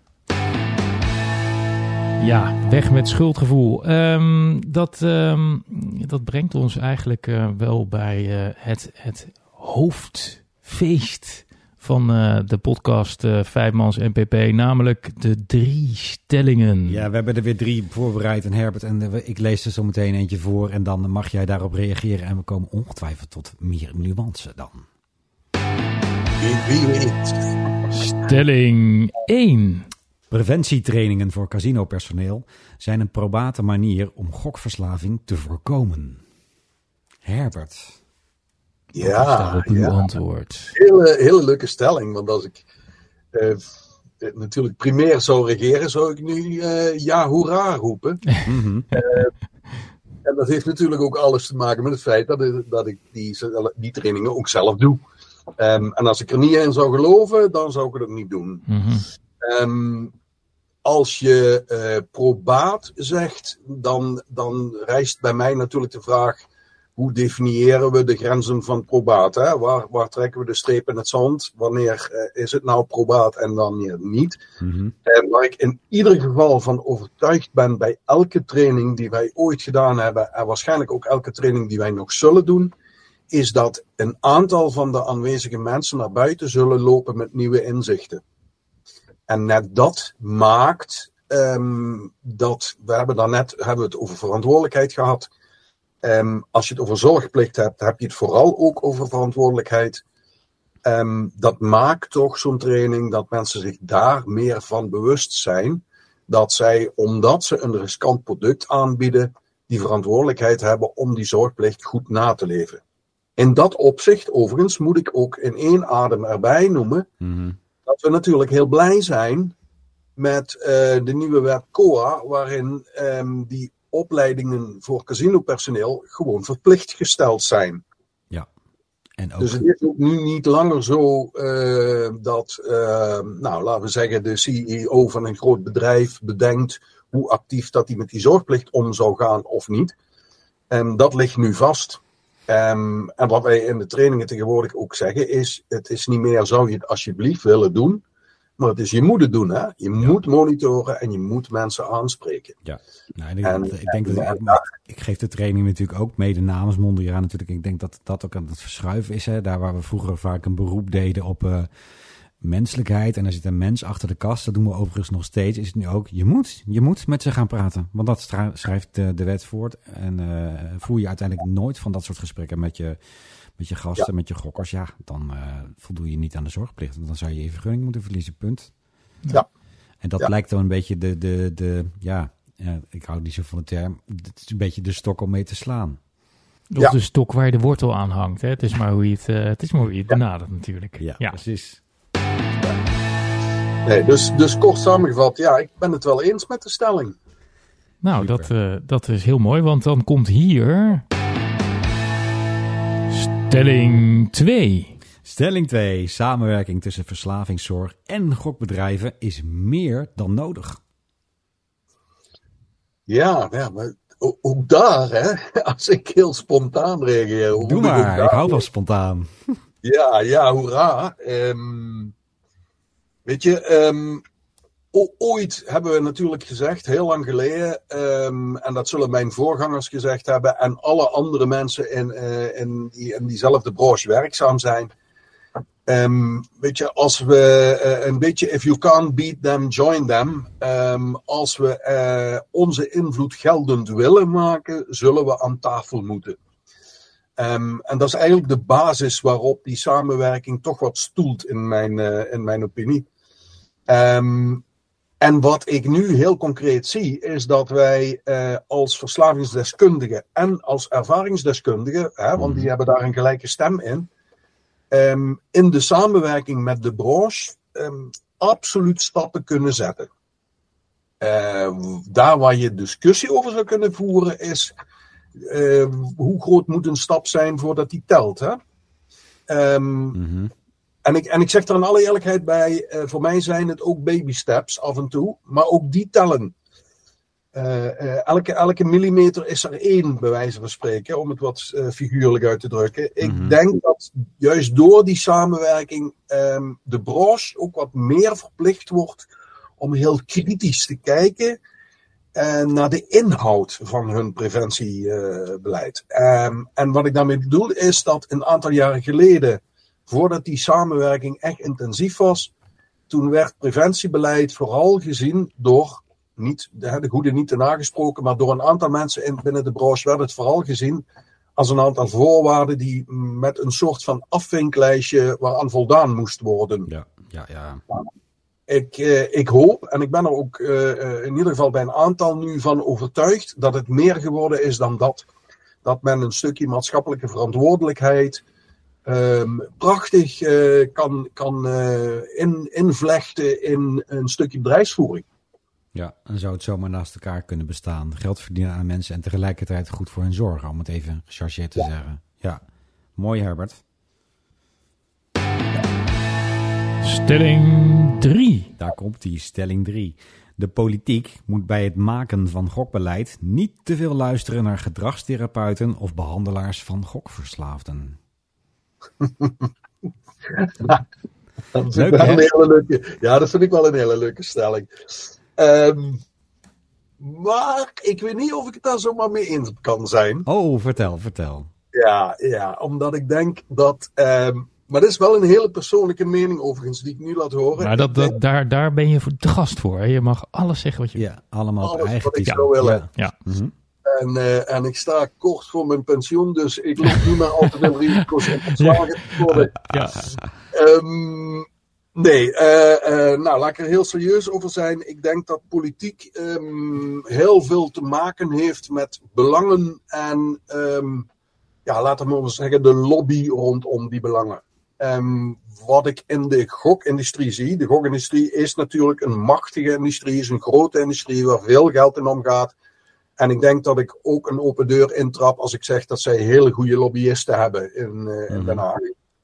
Ja, weg met schuldgevoel. Dat brengt ons eigenlijk wel bij het hoofdfeest van de podcast Vijfmans NPP, namelijk de 3 stellingen. Ja, we hebben er weer 3 voorbereid en Herbert, en ik lees er zo meteen eentje voor en dan mag jij daarop reageren en we komen ongetwijfeld tot meer nuance dan. Wie weet. Stelling 1. Preventietrainingen voor casinopersoneel zijn een probate manier om gokverslaving te voorkomen. Herbert. Daarop uw antwoord. Hele leuke stelling, want als ik natuurlijk primair zou regeren, zou ik nu ja, hoera roepen. En dat heeft natuurlijk ook alles te maken met het feit dat ik die trainingen ook zelf doe. En als ik er niet in zou geloven, dan zou ik het ook niet doen. Als je probaat zegt, dan rijst bij mij natuurlijk de vraag: hoe definiëren we de grenzen van probaat? Hè? Waar trekken we de streep in het zand? Wanneer is het nou probaat en wanneer niet? Waar ik in ieder geval van overtuigd ben bij elke training die wij ooit gedaan hebben, en waarschijnlijk ook elke training die wij nog zullen doen, is dat een aantal van de aanwezige mensen naar buiten zullen lopen met nieuwe inzichten. En net dat maakt dat, we hebben het over verantwoordelijkheid gehad. Als je het over zorgplicht hebt, heb je het vooral ook over verantwoordelijkheid. Dat maakt toch zo'n training dat mensen zich daar meer van bewust zijn. Dat zij, omdat ze een riskant product aanbieden, die verantwoordelijkheid hebben om die zorgplicht goed na te leven. In dat opzicht, overigens, moet ik ook in 1 adem erbij noemen dat we natuurlijk heel blij zijn met de nieuwe wet COA, waarin die opleidingen voor casinopersoneel gewoon verplicht gesteld zijn. Ja. En ook... Dus het is ook nu niet langer zo dat, laten we zeggen, de CEO van een groot bedrijf bedenkt hoe actief dat hij met die zorgplicht om zou gaan of niet. Dat ligt nu vast. En wat wij in de trainingen tegenwoordig ook zeggen is, het is niet meer zou je het alsjeblieft willen doen, maar het is je moet het doen. Hè? Je moet monitoren en je moet mensen aanspreken. Ja, ik geef de training natuurlijk ook mede namens Mondriaan natuurlijk. Ik denk dat dat ook aan het verschuiven is. Hè? Daar waar we vroeger vaak een beroep deden op menselijkheid en er zit een mens achter de kast, dat doen we overigens nog steeds, is het nu ook, je moet met ze gaan praten. Want dat schrijft de wet voort en voer je uiteindelijk nooit van dat soort gesprekken met je gasten, met je gokkers, ja, dan voldoe je niet aan de zorgplicht. Want dan zou je vergunning moeten verliezen, punt. Ja. En dat lijkt dan een beetje ik hou niet zo van de term, het is een beetje de stok om mee te slaan. Of de stok waar je de wortel aan hangt. Hè? Het is maar hoe je het benadert natuurlijk. Ja, precies. Nee, dus kort samengevat, ja, ik ben het wel eens met de stelling. Nou, dat is heel mooi, want dan komt hier stelling 2. Stelling 2. Samenwerking tussen verslavingszorg en gokbedrijven is meer dan nodig. Ja, maar ook daar, hè, als ik heel spontaan reageer. Doe maar, ik hou van spontaan. Ja, hoera. Weet je, ooit hebben we natuurlijk gezegd, heel lang geleden, en dat zullen mijn voorgangers gezegd hebben, en alle andere mensen in diezelfde branche werkzaam zijn. Weet je, als we een beetje, if you can't beat them, join them. Als we onze invloed geldend willen maken, zullen we aan tafel moeten. En dat is eigenlijk de basis waarop die samenwerking toch wat stoelt in mijn opinie. En wat ik nu heel concreet zie, is dat wij als verslavingsdeskundigen en als ervaringsdeskundigen, want die hebben daar een gelijke stem in de samenwerking met de branche absoluut stappen kunnen zetten. Daar waar je discussie over zou kunnen voeren is, hoe groot moet een stap zijn voordat die telt? Hè? En ik zeg er in alle eerlijkheid bij, voor mij zijn het ook baby steps af en toe, maar ook die tellen. Elke millimeter is er 1, bij wijze van spreken, om het wat figuurlijk uit te drukken. Ik denk dat juist door die samenwerking de branche ook wat meer verplicht wordt om heel kritisch te kijken naar de inhoud van hun preventiebeleid. En wat ik daarmee bedoel is dat een aantal jaren geleden, voordat die samenwerking echt intensief was, toen werd preventiebeleid vooral gezien door, niet, de goede niet te nagesproken, maar door een aantal mensen binnen de branche werd het vooral gezien als een aantal voorwaarden die met een soort van afvinklijstje waaraan voldaan moest worden. Ja. Ik hoop, en ik ben er ook in ieder geval bij een aantal nu van overtuigd, dat het meer geworden is dan dat. Dat men een stukje maatschappelijke verantwoordelijkheid prachtig kan invlechten in een stukje bedrijfsvoering. Ja, dan zou het zomaar naast elkaar kunnen bestaan. Geld verdienen aan mensen en tegelijkertijd goed voor hen zorgen, om het even gechargeerd te zeggen. Ja, mooi Herbert. Stelling 3. Daar komt die stelling 3. De politiek moet bij het maken van gokbeleid niet te veel luisteren naar gedragstherapeuten of behandelaars van gokverslaafden. Dat vind ik wel een hele leuke. Ja, dat vind ik wel een hele leuke stelling. Maar ik weet niet of ik het daar zomaar mee eens kan zijn. Oh, vertel. Ja, omdat ik denk dat... maar dat is wel een hele persoonlijke mening overigens die ik nu laat horen. Maar daar ben je de gast voor. Hè? Je mag alles zeggen wat je... Ja, allemaal op eigen wat ik zou willen. Ja. Mm-hmm. En ik sta kort voor mijn pensioen, dus ik loop niet meer al te veel risico's om ontslagen te worden. Ja. Laat ik er heel serieus over zijn. Ik denk dat politiek heel veel te maken heeft met belangen en, laten we maar zeggen, de lobby rondom die belangen. Wat ik in de gokindustrie zie, de gokindustrie is natuurlijk een machtige industrie, is een grote industrie waar veel geld in omgaat. En ik denk dat ik ook een open deur intrap als ik zeg dat zij hele goede lobbyisten hebben in Den Haag.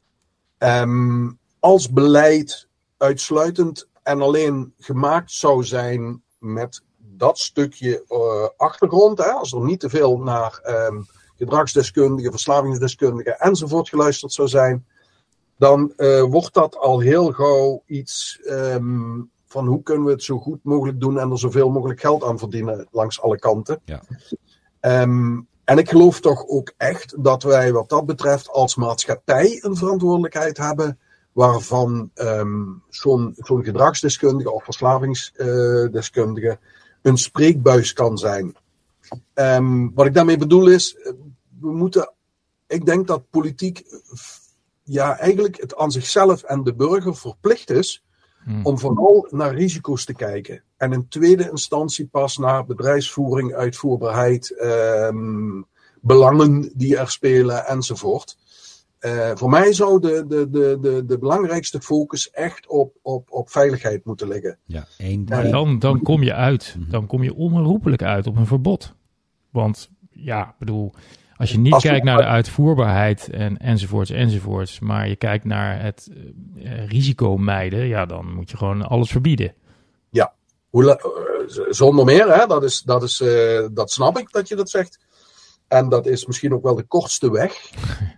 Als beleid uitsluitend en alleen gemaakt zou zijn met dat stukje achtergrond, hè, als er niet te veel naar gedragsdeskundigen, verslavingsdeskundigen enzovoort geluisterd zou zijn, dan wordt dat al heel gauw iets van hoe kunnen we het zo goed mogelijk doen en er zoveel mogelijk geld aan verdienen langs alle kanten. Ja. En ik geloof toch ook echt dat wij wat dat betreft als maatschappij een verantwoordelijkheid hebben waarvan zo'n gedragsdeskundige of verslavingsdeskundige een spreekbuis kan zijn. Wat ik daarmee bedoel is, ik denk dat politiek eigenlijk het aan zichzelf en de burger verplicht is om vooral naar risico's te kijken. En in tweede instantie pas naar bedrijfsvoering, uitvoerbaarheid, belangen die er spelen enzovoort. Voor mij zou de belangrijkste focus echt op veiligheid moeten liggen. Ja, dan kom je uit. Dan kom je onherroepelijk uit op een verbod. Want als je niet kijkt naar de uitvoerbaarheid enzovoorts, maar je kijkt naar het risico mijden, dan moet je gewoon alles verbieden. Ja, zonder meer, hè? Dat snap ik dat je dat zegt. En dat is misschien ook wel de kortste weg.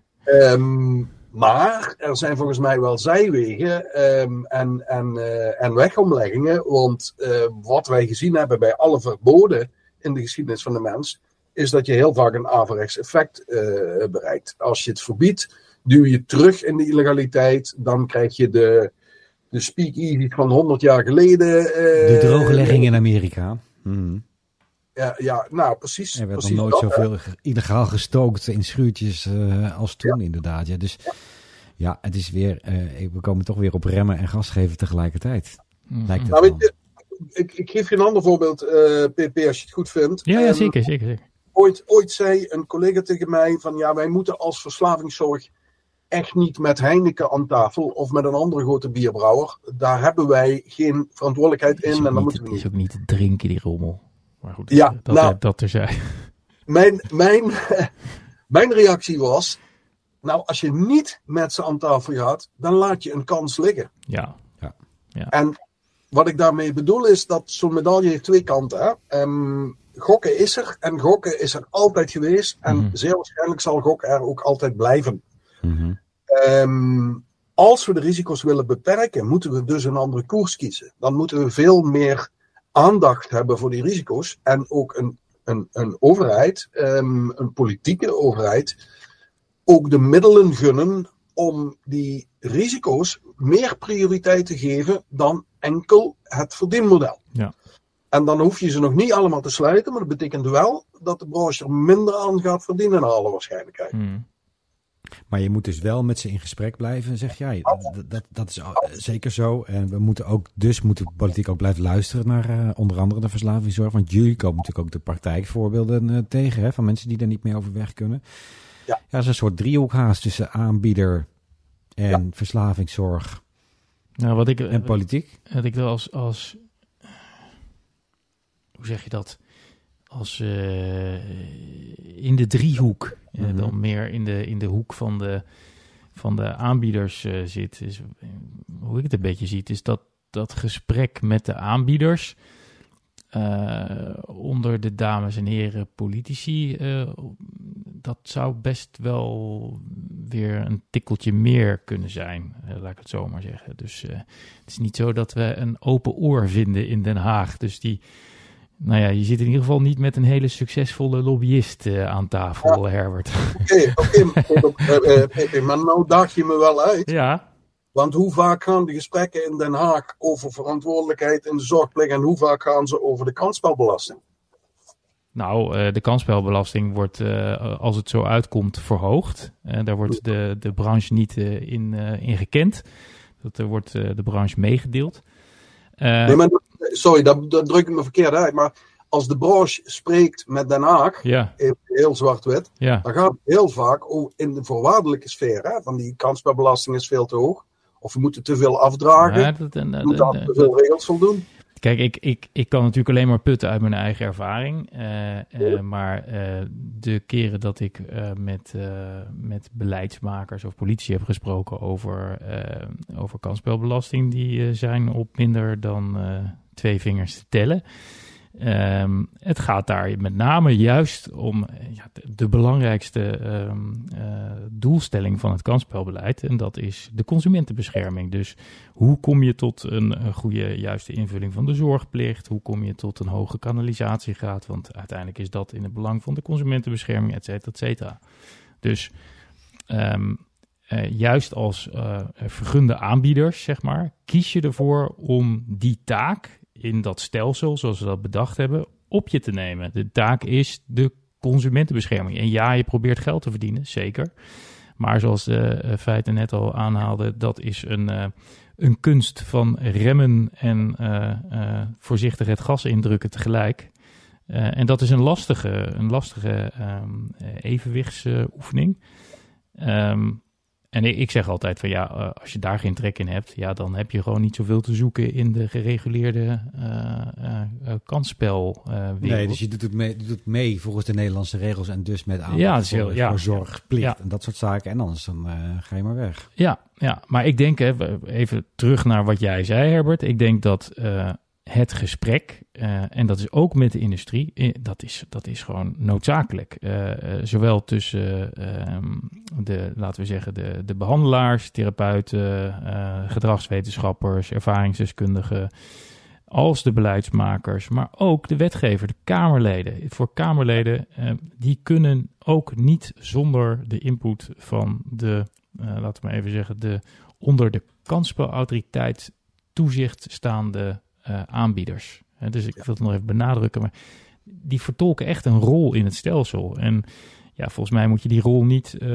Maar er zijn volgens mij wel zijwegen en wegomleggingen. Want wat wij gezien hebben bij alle verboden in de geschiedenis van de mens, is dat je heel vaak een averechts effect bereikt. Als je het verbiedt, duw je terug in de illegaliteit, dan krijg je de speakeasy van 100 jaar geleden. De drooglegging in Amerika. Ja, nou precies. Er werd nog nooit zoveel illegaal gestookt in schuurtjes als toen inderdaad. Ja, dus ja, het is weer, we komen toch weer op remmen en gas geven tegelijkertijd. Lijkt het wel. Ik geef je een ander voorbeeld, PP, als je het goed vindt. Ja, zeker. Ooit zei een collega tegen mij van wij moeten als verslavingszorg echt niet met Heineken aan tafel of met een andere grote bierbrouwer. Daar hebben wij geen verantwoordelijkheid in. En dan moeten we niet. Het is ook niet te drinken, die rommel. Maar goed, dat terzijde. Mijn reactie was, Nou, als je niet met ze aan tafel gaat, dan laat je een kans liggen. Ja. En wat ik daarmee bedoel is dat zo'n medaille heeft twee kanten. Hè? Gokken is er en gokken is er altijd geweest. En zeer waarschijnlijk zal gokken er ook altijd blijven. Als we de risico's willen beperken, moeten we dus een andere koers kiezen. Dan moeten we veel meer aandacht hebben voor die risico's. En ook een overheid, een politieke overheid, ook de middelen gunnen om die risico's meer prioriteit te geven dan enkel het verdienmodel. Ja. En dan hoef je ze nog niet allemaal te sluiten, maar dat betekent wel dat de branche er minder aan gaat verdienen naar alle waarschijnlijkheid. Maar je moet dus wel met ze in gesprek blijven, zeg jij. Dat is zeker zo. En we moeten moet politiek ook blijven luisteren naar onder andere de verslavingszorg. Want jullie komen natuurlijk ook de praktijkvoorbeelden tegen, hè, van mensen die er niet meer over weg kunnen. Ja, dat is een soort driehoekhaast tussen aanbieder en verslavingszorg en politiek. Wat ik wel als hoe zeg je dat? Als in de driehoek, dan meer in de hoek van de aanbieders zit. Is, hoe ik het een beetje zie, is dat gesprek met de aanbieders onder de dames en heren politici, dat zou best wel weer een tikkeltje meer kunnen zijn, laat ik het zo maar zeggen. Dus het is niet zo dat we een open oor vinden in Den Haag. Dus nou ja, je zit in ieder geval niet met een hele succesvolle lobbyist aan tafel, Herbert. Oké, maar nou daag je me wel uit. Ja. Want hoe vaak gaan de gesprekken in Den Haag over verantwoordelijkheid in de zorgplicht en hoe vaak gaan ze over de kansspelbelasting? Nou, de kansspelbelasting wordt, als het zo uitkomt, verhoogd. Daar wordt de branche niet in gekend. Dat wordt de branche meegedeeld. Nee, maar sorry, dat druk ik me verkeerd uit. Maar als de branche spreekt met Den Haag, heel zwart-wit, dan gaat het heel vaak in de voorwaardelijke sfeer. Hè, van die kansspelbelasting is veel te hoog. Of we moeten te veel afdragen. We moeten aan te veel regels voldoen. Kijk, ik kan natuurlijk alleen maar putten uit mijn eigen ervaring. Maar de keren dat ik met beleidsmakers of politici heb gesproken over kansspelbelasting, die zijn op minder dan 2 vingers te tellen. Het gaat daar met name juist om de belangrijkste doelstelling van het kansspelbeleid. En dat is de consumentenbescherming. Dus hoe kom je tot een goede, juiste invulling van de zorgplicht? Hoe kom je tot een hoge kanalisatiegraad? Want uiteindelijk is dat in het belang van de consumentenbescherming, et cetera, et cetera. Dus juist als vergunde aanbieders, zeg maar, kies je ervoor om die taak in dat stelsel, zoals we dat bedacht hebben, op je te nemen. De taak is de consumentenbescherming. En ja, je probeert geld te verdienen, zeker. Maar zoals de feiten net al aanhaalden, dat is een kunst van remmen en voorzichtig het gas indrukken tegelijk. En dat is een lastige evenwichtsoefening. En ik zeg altijd van als je daar geen trek in hebt, dan heb je gewoon niet zoveel te zoeken in de gereguleerde kansspelwereld. Nee, dus je doet het mee volgens de Nederlandse regels en dus met aandacht voor zorgplicht en dat soort zaken. En anders dan ga je maar weg. Ja, maar ik denk, even terug naar wat jij zei, Herbert. Ik denk dat het gesprek, en dat is ook met de industrie, dat is gewoon noodzakelijk. Zowel tussen laten we zeggen, de behandelaars, therapeuten, gedragswetenschappers, ervaringsdeskundigen, als de beleidsmakers, maar ook de wetgever, de Kamerleden. Voor Kamerleden, die kunnen ook niet zonder de input van de, laten we maar even zeggen, de onder de kansspelautoriteit toezicht staande aanbieders. Dus ik wil het nog even benadrukken, maar die vertolken echt een rol in het stelsel. En volgens mij moet je die rol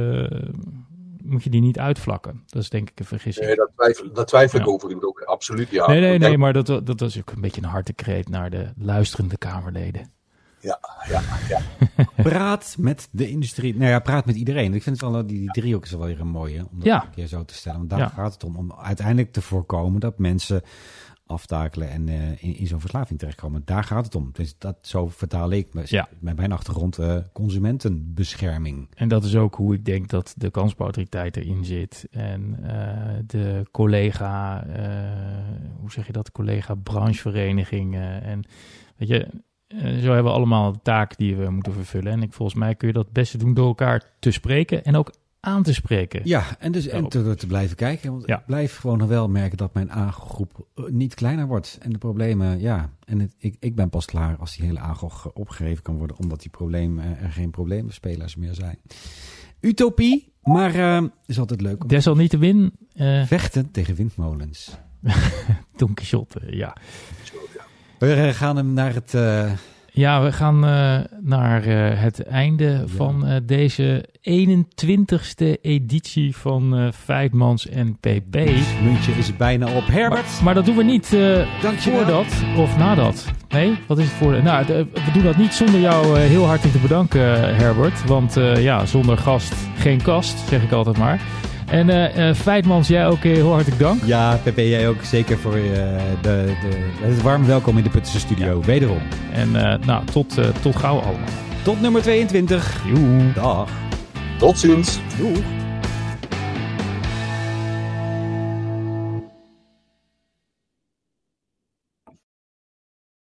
niet uitvlakken. Dat is denk ik een vergissing. Nee, dat twijfel ik overigens ook. Absoluut, ja. Nee, maar dat is ook een beetje een hartekreet naar de luisterende Kamerleden. Ja. Praat met de industrie. Nou ja, praat met iedereen. Ik vind het wel, die driehoek is wel weer een mooie, om dat een keer zo te stellen. Want daar gaat het om uiteindelijk te voorkomen dat mensen, aftakelen en in zo'n verslaving terechtkomen. Daar gaat het om. Dus zo vertaal ik met mijn achtergrond consumentenbescherming. En dat is ook hoe ik denk dat de kansspelautoriteit erin zit. En de collega, collega brancheverenigingen. En weet je, zo hebben we allemaal de taak die we moeten vervullen. En volgens mij kun je dat het beste doen door elkaar te spreken en ook aan te spreken. Ja, en te blijven kijken. Want ik blijf gewoon nog wel merken dat mijn AGO-groep niet kleiner wordt. En de problemen, ik ben pas klaar als die hele AGO opgegeven kan worden, omdat er geen probleemspelers meer zijn. Utopie, maar is altijd leuk. Desalniettemin vechten tegen windmolens. Don Quixote, ja. We gaan hem naar het... Ja, we gaan naar het einde van deze 21ste editie van Feitmans en PP. Het muntje is bijna op. Herbert! Maar dat doen we niet voordat of nadat. Nee, wat is het voor? Nou, we doen dat niet zonder jou heel hartelijk te bedanken, Herbert. Want zonder gast geen kast, zeg ik altijd maar. En Feitmans, jij ook heel hartelijk dank. Ja, PP, jij ook zeker voor het warm welkom in de Puttense studio, wederom. En tot gauw allemaal. Tot nummer 22. Joe. Dag. Tot ziens. Doeg.